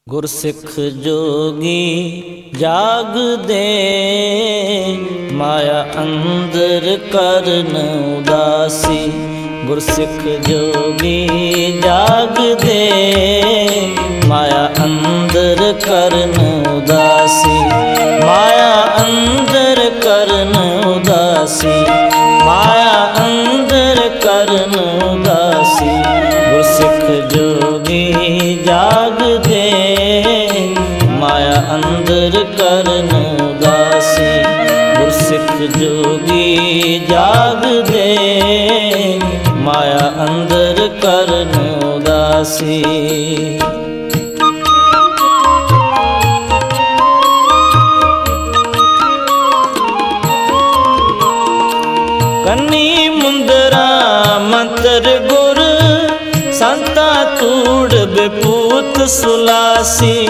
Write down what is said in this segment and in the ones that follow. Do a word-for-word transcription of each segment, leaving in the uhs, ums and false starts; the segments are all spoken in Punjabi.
ਗੁਰਸਿੱਖ ਜੋਗੀ ਜਾਗਦੇ, ਮਾਇਆ ਅੰਦਰ ਕਰਨ ਉਦਾਸੀ। ਗੁਰਸਿੱਖ ਜੋਗੀ ਜਾਗਦੇ, ਮਾਇਆ ਅੰਦਰ ਕਰਨ ਉਦਾਸੀ। ਮਾਇਆ ਅੰਦਰ ਕਰਨ ਉਦਾਸੀ, ਮਾਇਆ ਅੰਦਰ ਕਰਨ ਉਦਾਸੀ। ਗੁਰਸਿੱਖ ਜੋਗੀ ਜਾਗਦੇ, ਮਾਇਆ ਅੰਦਰ ਕਰਨ ਉਦਾਸੀ। ਗੁਰਸਿੱਖ ਜੋਗੀ ਜਾਗਦੇ, ਮਾਇਆ ਅੰਦਰ ਕਰਨ ਉਦਾਸੀ। ਕੰਨੀ ਮੁੰਦਰਾ ਮੰਤਰ ਗੁਰ, ਸੰਤਾ ਤੂੜ ਬਪੂਤ ਸੁਲਾਸੀ।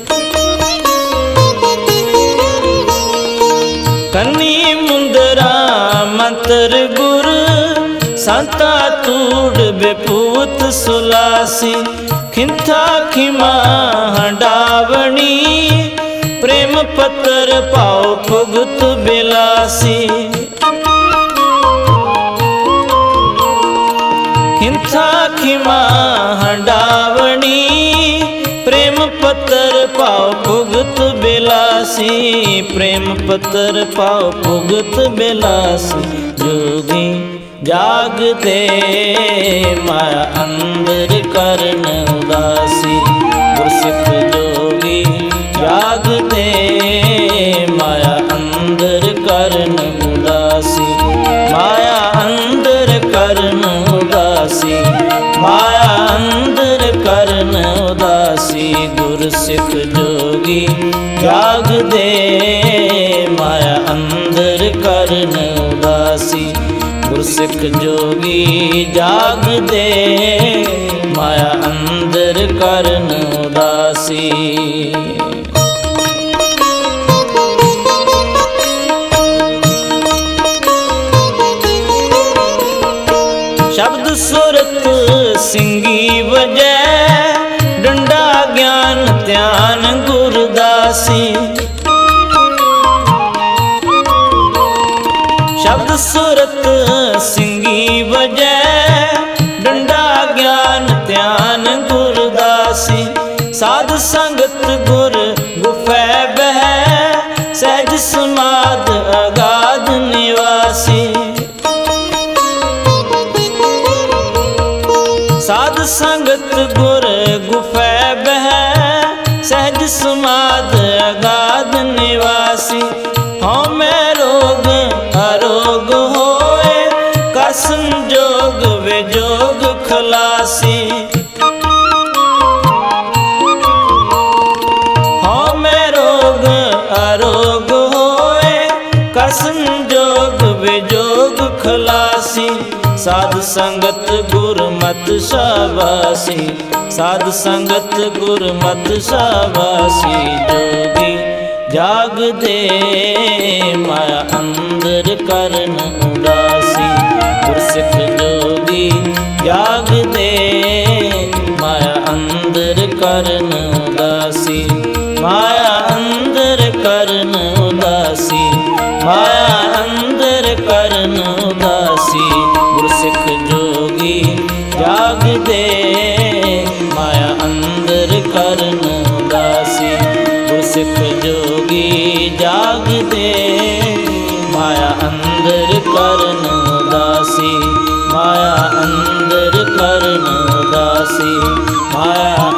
ਕੰਨੀ ਮੁੰਦਰਾ ਮੰਤਰ ਗੁਰ, ਸੰਤਾ ਤੂੜ ਬਪੂਤ ਸੁਲਾਸੀ। ਖਿੰਥਾ ਖਿਮਾ ਹੰਡਾਵਣੀ, ਪ੍ਰੇਮ ਪੱਤਰ ਪਾਉ ਭੁਗਤ ਬਿਲਾਸੀ। ਖਿੰਥਾ ਖਿਮਾ ਹੰਡਾਵਣੀ, ਪ੍ਰੇਮ ਪੱਤਰ ਪਾਉ ਭੁਗਤ ਬਿਲਾਸੀ। ਪ੍ਰੇਮ ਪੱਤਰ ਪਾਉ ਭੁਗਤ ਬਿਲਾਸੀ। ਜੋਗੀ ਜਾਗਦੇ, ਮਾਇਆ ਅੰਦਰ ਕਰਨ ਉਦਾਸੀ। ਗੁਰਸਿੱਖ ਜੋਗੀ ਜਾਗਦੇ, ਮਾਇਆ ਅੰਦਰ ਕਰਨ ਉਦਾਸੀ। ਮਾਇਆ ਅੰਦਰ ਕਰਨ ਉਦਾਸੀ, ਮਾਇਆ ਅੰਦਰ ਕਰਨ ਉਦਾਸੀ। ਗੁਰਸਿੱਖ ਜੋਗੀ ਜਾਗਦੇ, ਮਾਇਆ ਅੰਦਰ ਕਰਨ ਉਦਾਸੀ। ਗੁਰਸਿੱਖ ਜੋਗੀ ਜਾਗਦੇ, ਮਾਇਆ ਅੰਦਰ ਕਰਨ ਉਦਾਸੀ। ਸ਼ਬਦ ਸੁਰਤ ਸਿੰਘੀ ਵਜੈ, ਡੰਡਾ ਗਿਆਨ ਧਿਆਨ ਗੁਰਦਾਸੀ। ਸ਼ਬਦ ਸੁਰਤ ਸਿੰਘੀ ਵਜੈ, ਡੰਡਾ ਗਿਆਨ ਧਿਆਨ ਗੁਰਦਾਸੀ। ਸਾਧ ਸੰਗਤ ਗੁਰ ਗੁਫੈ ਬਹਿ, ਸਹਿਜ ਸਮਾਧ ਅਗਾਧ ਨਿਵਾਸੀ। ਸਾਧ ਸੰਗਤ ਗੁਰ ਗੁਫੈ ਬਹਿ, ਸਹਿਜ ਸਮਾਧ ਅਗਾਧ ਨਿਵਾਸੀ। ਹਉ ਮੈਂ ਰੋਗ ਅਰੋਗ ਹੋਏ, ਕਰ ਸੰਜੋਗ ਵਿਜੋਗ ਖਲਾਸੀ। ਹਉ ਮੈਂ ਰੋਗ ਅਰੋਗ ਹੋਏ, ਕਰ ਸੰਜੋਗ ਵਿਜੋਗ ਖਲਾਸੀ। ਸਾਧ ਸੰਗਤ ਗੁਰਮਤਿ ਸ਼ਾਬਾਸੀ, ਸਾਧ ਸੰਗਤ ਗੁਰਮਤਿ ਸ਼ਾਬਾਸੀ। ਜੋਗੀ ਜਾਗਦੇ, ਮਾਇਆ ਅੰਦਰ ਕਰਨ ਉਦਾਸੀ। ਗੁਰਸਿੱਖ ਜੋਗੀ ਜਾਗਦੇ, ਮਾਇਆ ਅੰਦਰ ਕਰਨ ਉਦਾਸੀ। ਮਾਇਆ ਅੰਦਰ ਕਰਨ ਉਦਾਸੀ, ਮਾਇਆ ਅੰਦਰ ਕਰਨ ਉਦਾਸੀ। ਗੁਰਸਿੱਖ ਜੋਗੀ ਜਾਗਦੇ, ਮਾਇਆ ਅੰਦਰ ਕਰਨ ਉਦਾਸੀ। ਗੁਰਸਿੱਖ ਜੋਗੀ ਜਾਗਦੇ, ਮਾਇਆ ਅੰਦਰ ਕਰਨ ਉਦਾਸੀ। ਮਾਇਆ ਅੰਦਰ ਕਰਨ ਉਦਾਸੀ, ਮਾਇਆ